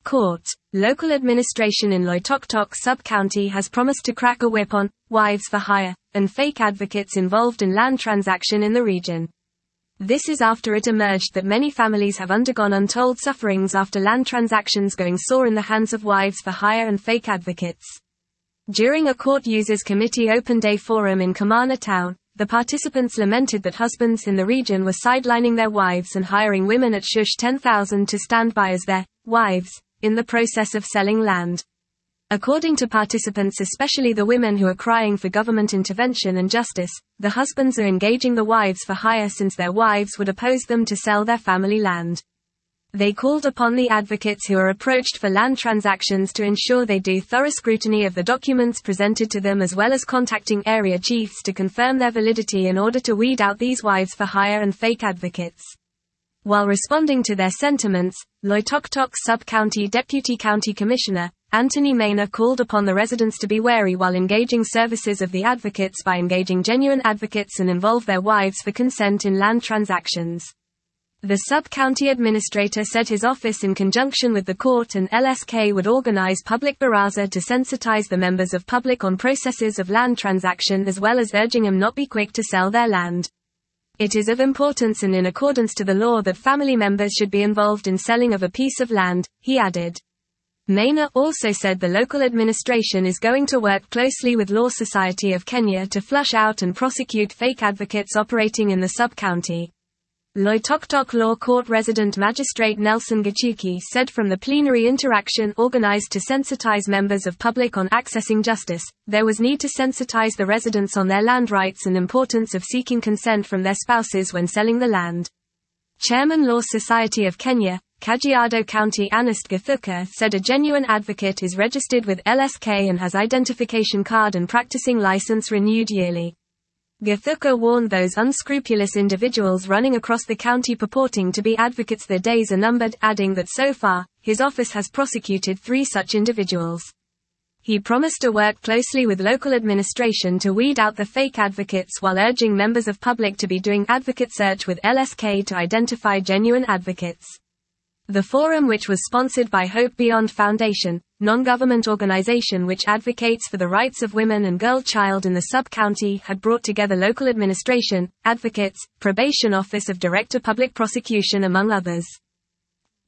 Court. Local administration in Loitoktok Sub-County has promised to crack a whip on wives for hire and fake advocates involved in land transaction in the region. This is after it emerged that many families have undergone untold sufferings after land transactions going sore in the hands of wives for hire and fake advocates. During a court users committee open day forum in Kamana town, the participants lamented that husbands in the region were sidelining their wives and hiring women at shush 10,000 to stand by as their wives in the process of selling land. According to participants, especially the women who are crying for government intervention and justice, the husbands are engaging the wives for hire since their wives would oppose them to sell their family land. They called upon the advocates who are approached for land transactions to ensure they do thorough scrutiny of the documents presented to them, as well as contacting area chiefs to confirm their validity in order to weed out these wives for hire and fake advocates. While responding to their sentiments, Loitoktok Sub-County Deputy County Commissioner Anthony Maynor called upon the residents to be wary while engaging services of the advocates by engaging genuine advocates and involve their wives for consent in land transactions. The sub-county administrator said his office, in conjunction with the court and LSK, would organize public baraza to sensitize the members of public on processes of land transaction, as well as urging them not be quick to sell their land. It is of importance and in accordance to the law that family members should be involved in selling of a piece of land, he added. Maynor also said the local administration is going to work closely with Law Society of Kenya to flush out and prosecute fake advocates operating in the sub-county. Loitoktok Law Court Resident Magistrate Nelson Gachuki said from the plenary interaction organized to sensitize members of public on accessing justice, there was need to sensitize the residents on their land rights and importance of seeking consent from their spouses when selling the land. Chairman Law Society of Kenya, Kajiado County Ernest Githuka, said a genuine advocate is registered with LSK and has identification card and practicing license renewed yearly. Githuka warned those unscrupulous individuals running across the county purporting to be advocates their days are numbered, adding that so far, his office has prosecuted 3 such individuals. He promised to work closely with local administration to weed out the fake advocates while urging members of public to be doing advocate search with LSK to identify genuine advocates. The forum, which was sponsored by Hope Beyond Foundation, non-government organization which advocates for the rights of women and girl child in the sub-county, had brought together local administration, advocates, probation office of Director Public Prosecution among others.